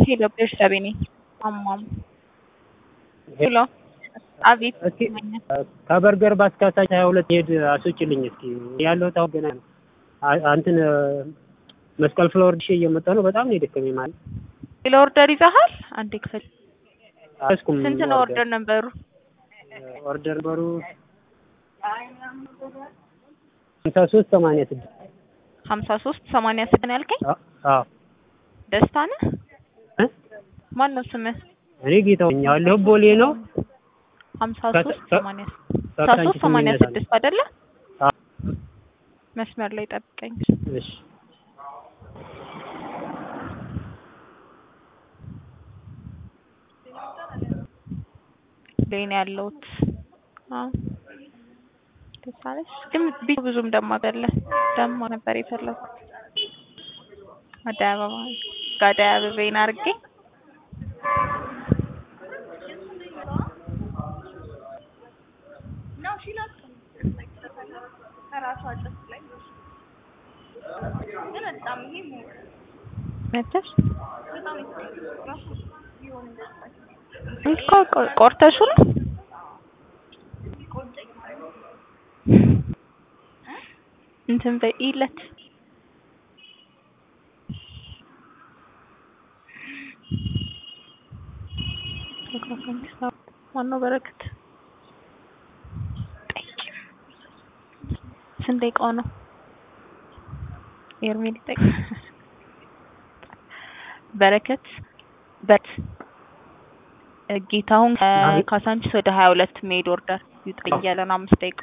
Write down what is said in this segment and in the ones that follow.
ሄሎ ቤርሳቤ ነኝ። አማም ሄሎ አቤት እስኪ ከበርገር ባስካሳች 22 ሄድ አስወጪልኝ እስኪ ያለው ታው ገና አንተን መስቀል ፍሎር ዲሽ እየመጣ ነው። በጣም ነው የደከመኝ ማለት ሌላ ኦርደር ይዘሃል? አንዴ ክፈል። አስኩም ስንት ነው ኦርደር ነበሩ? ኦርደር በሩ 5386 5386 ነው ያልከኝ? አዎ ደስታ ነህ? ማን ነው ስምህ? እኔ ጌታው ነኝ። ያለው ቦሌ ነው። 5386 አይደለ? አዎ መስመር ላይ ጠብቀኝ። እሺ ለኔ ያለውት ተሳለሽ ግን ብዙም ደማ አይደለ? ደማ ነበር የፈለኩት። አዳባ ጋዳያበቤን አርጌ ነው ሺላክ ከራሷ አጥፍ ላይ ግን በጣም ይሄ መጥተሽ በጣም ራሱ ይሆን እንደዚህ ቆርጠሽ ነው እንትን በኢለት ዋናው በረከት ስንት ደቂቃው ነው? ኤርሜል ጠይቅ በረከት ጌታሁን ካሳንቺስ ወደ 22 ሜድ ኦርደር ይጠያለን 5 ደቂቃ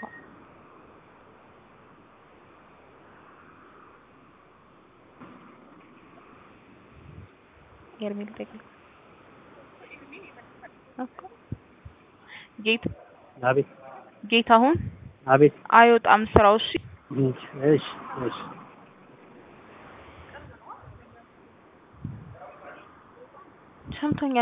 ኤርሜል ጠይቅ አቤት ጌታሁን አቤት አይወጣም ስራው። እሺ እሺ እሺ ሰምቶኛል።